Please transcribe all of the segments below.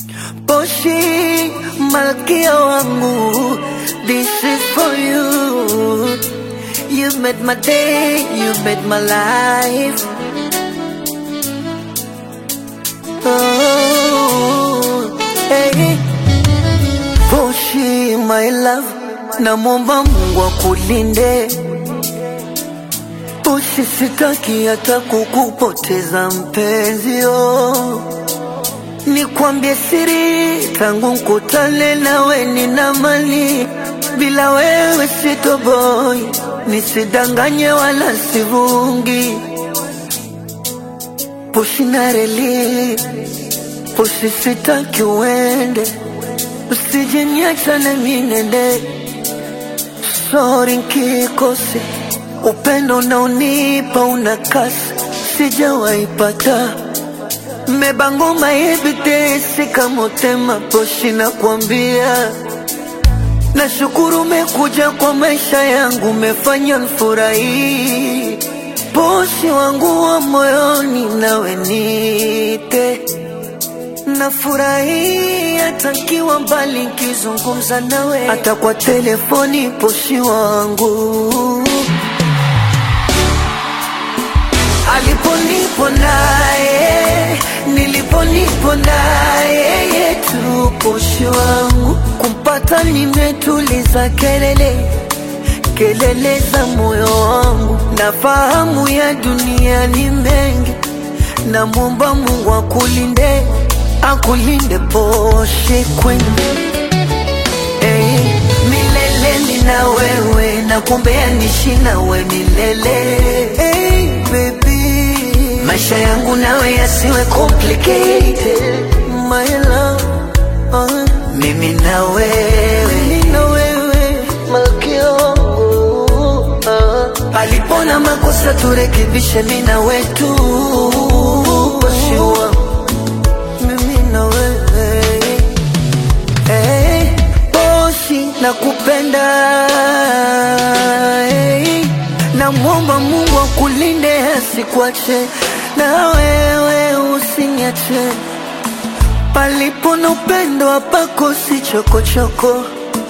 Poshi, malkia wangu, this is for you. You made my day, you made my life. Oh, hey. Poshi, my love, namwomba Mungu akulinde. Poshi, sitaki hata kukupoteza mpenzi, oh. Nikwambie siri, tangu nkutane nawe nina mali. Bila wewe sitoboi, nisidanganye wala sivungi. Poshi nareli, Poshi sitaki uende. Usije niacha na minende. Sorry nkikose, upendo unaonipa unakasi, sijawaipata. Mebango maebite sika motema Poshi nakwambia. Nashukuru umekuja kwa maisha yangu, umefanya nifurahi. Poshi wangu wa moyoni nawe nite. Nafurahi hata nikiwa mbali nikizungumza nawe, hata kwa telefoni Poshi wangu. Aliponipo naye, niliponipo naye yetu Poshi wangu. Kumpata nimetuliza kelele za moyo wangu. Nafahamu ya dunia ni mengi, namwomba Mungu akulinde, akulinde Poshi queen. Hey, milele nina wewe, nakuombea niishi nawe milele. Hey, baby, maisha yangu nawe yasiwe complicated, my love. Mimi na wewe, malkia wangu. Palipona makosa turekebishe, mimi na wewe tu. Poshi wangu, mimi na wewe. Hey, Poshi nakupenda. Hey, namwomba Mungu akulinde asikuache, na wewe usiniache. Palipo na upendo hapakosi chokochoko.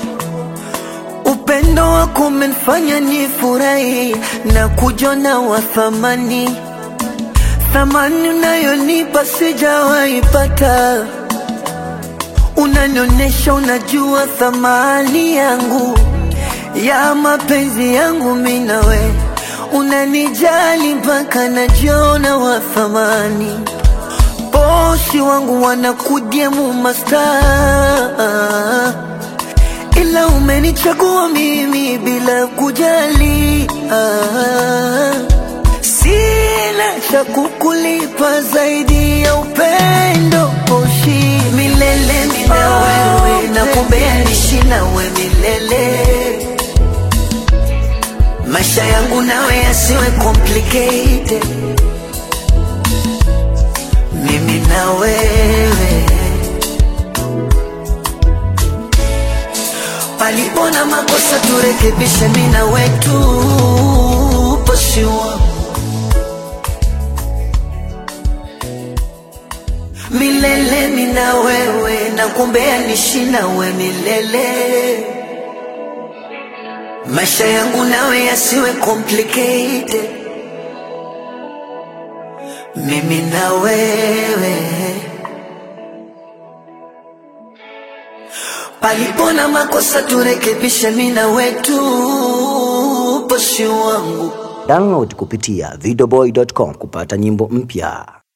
Upendo wako umenifanya nifurahi na kujiona wa thamani. Thamani unayonipa sijawahi pata. Unanionyesha unajua thamani yangu, ya mapenzi yangu mimi nawe. Unanijali mpaka najiona wa thamani. Poshi wangu wanakudiemu mastaa, ila umenichagua mimi bila kujali. Sina cha kukulipa zaidi ya upendo Poshi. Milele nina wewe, nakuombea niishi nawe milele. Maisha yangu nawe yasiwe complicated, mimi na wewe. Palipona makosa turekebishe, mimi na wewe tu. Poshi wangu, milele mimi na wewe, nakuombea niishi nawe milele. Maisha yangu nawe yasiwe complicated, mimi na wewe. Palipona makosa turekebishe, mimi na wewe tu. Poshi wangu. Download kupitia videoboy.com kupata nyimbo mpya.